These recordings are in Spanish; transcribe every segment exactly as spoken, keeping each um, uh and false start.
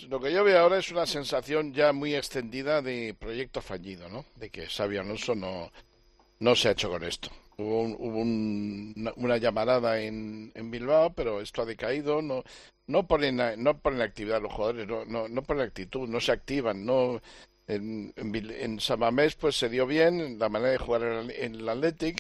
lo que yo veo ahora es una sensación ya muy extendida de proyecto fallido, ¿no? De que Xabi Alonso no, no se ha hecho con esto. Hubo, un, hubo un, una, una llamarada en, en Bilbao, pero esto ha decaído, no, no ponen, no ponen actividad los jugadores, no, no, no ponen actitud, no se activan, no. En, en, en San Mamés pues se dio bien la manera de jugar en, en el Athletic,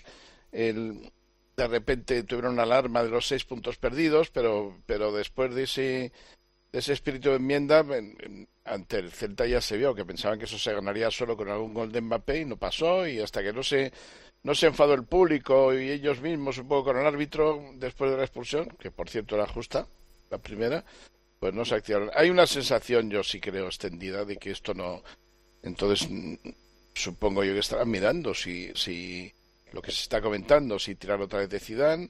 el, de repente tuvieron una alarma de los seis puntos perdidos, pero, pero después de ese, de ese espíritu de enmienda, en, en, ante el Celta ya se vio que pensaban que eso se ganaría solo con algún gol de Mbappé y no pasó, y hasta que no se no se enfadó el público y ellos mismos un poco con el árbitro después de la expulsión, que por cierto era justa, la primera, pues no se activaron. Hay una sensación, yo sí creo, extendida de que esto no... Entonces, supongo yo que estarán mirando si, si lo que se está comentando, si tirar otra vez de Zidane,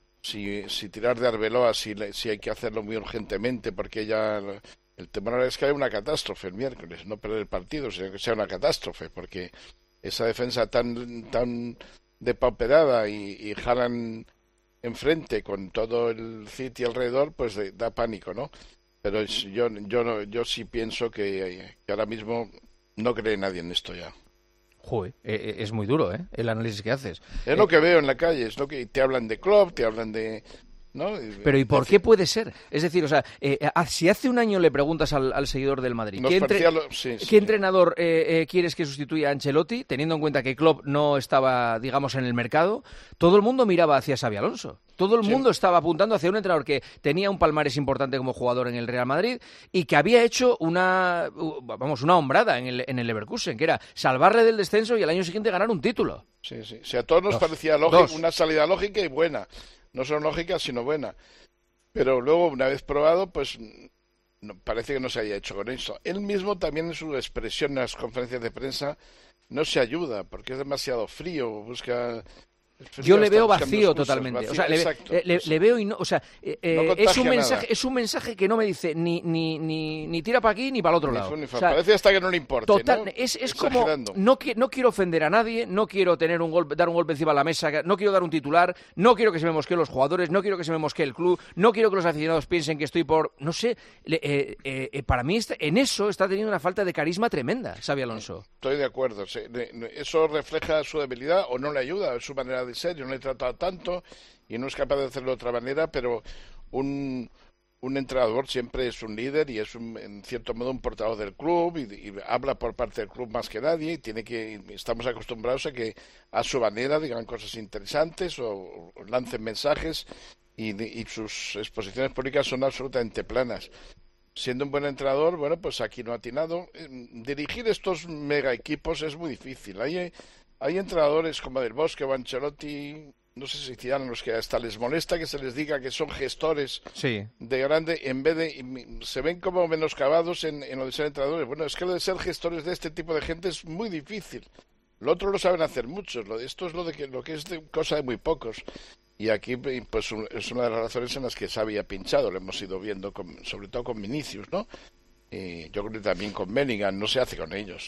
si, si tirar de Arbeloa, si, si hay que hacerlo muy urgentemente, porque ya el temor es que haya una catástrofe el miércoles, no perder el partido, sino que sea una catástrofe, porque esa defensa tan tan depauperada y, y Haaland enfrente con todo el City alrededor, pues da pánico, ¿no? Pero yo yo no, yo sí pienso que, que ahora mismo no cree nadie en esto ya. Joder, eh, es muy duro, ¿eh? El análisis que haces. Es eh... lo que veo en la calle, es lo que te hablan de Klopp, te hablan de... ¿no? Pero ¿y por qué puede ser? Es decir, o sea, eh, si hace un año le preguntas al, al seguidor del Madrid, ¿qué, entre... lo... sí, sí. ¿qué entrenador eh, eh, quieres que sustituya a Ancelotti, teniendo en cuenta que Klopp no estaba, digamos, en el mercado? Todo el mundo miraba hacia Xabi Alonso. Todo el mundo sí. estaba apuntando hacia un entrenador que tenía un palmarés importante como jugador en el Real Madrid y que había hecho una, vamos, una hombrada en el, en el Leverkusen, que era salvarle del descenso y al año siguiente ganar un título. Sí, sí. O sea, a todos nos Dos. parecía lógico, Dos. una salida lógica y buena. No solo lógica, sino buena. Pero luego, una vez probado, pues no, parece que no se haya hecho con eso. Él mismo también en su expresión en las conferencias de prensa no se ayuda, porque es demasiado frío, busca... Yo le veo vacío totalmente. Vacío, o sea, le, exacto, le, le, le veo y no, o sea, eh, no es un mensaje, es un mensaje que no me dice ni ni ni, ni tira para aquí ni para el otro ni lado. Ni o sea, parece hasta que no le importe. Total, ¿no? es, es como no, no quiero ofender a nadie, no quiero tener un golpe, dar un golpe encima de la mesa, no quiero dar un titular, no quiero que se me mosqueen los jugadores, no quiero que se me mosquee el club, no quiero que los aficionados piensen que estoy por, no sé, le, eh, eh, para mí está, en eso está teniendo una falta de carisma tremenda, Xabi Alonso. Estoy de acuerdo. Sí, eso refleja su debilidad o no le ayuda, su manera de ser. Yo no le he tratado tanto y no es capaz de hacerlo de otra manera, pero un, un entrenador siempre es un líder y es un, en cierto modo un portavoz del club y, y habla por parte del club más que nadie y tiene que estamos acostumbrados a que a su manera digan cosas interesantes o, o lancen mensajes y, y sus exposiciones públicas son absolutamente planas. Siendo un buen entrenador, bueno, pues aquí no ha atinado. Dirigir estos mega equipos es muy difícil. Hay, hay entrenadores como Del Bosque o Ancelotti, no sé si Zidane, los que hasta les molesta que se les diga que son gestores sí. de grande, en vez de, se ven como menoscabados en, en lo de ser entrenadores. Bueno, es que lo de ser gestores de este tipo de gente es muy difícil. Lo otro lo saben hacer muchos, lo de esto es lo de que lo que es de cosa de muy pocos. Y aquí pues es una de las razones en las que Xavi ha pinchado, lo hemos ido viendo con, sobre todo con Vinicius, ¿no? Y yo creo que también con Bellingham, no se hace con ellos.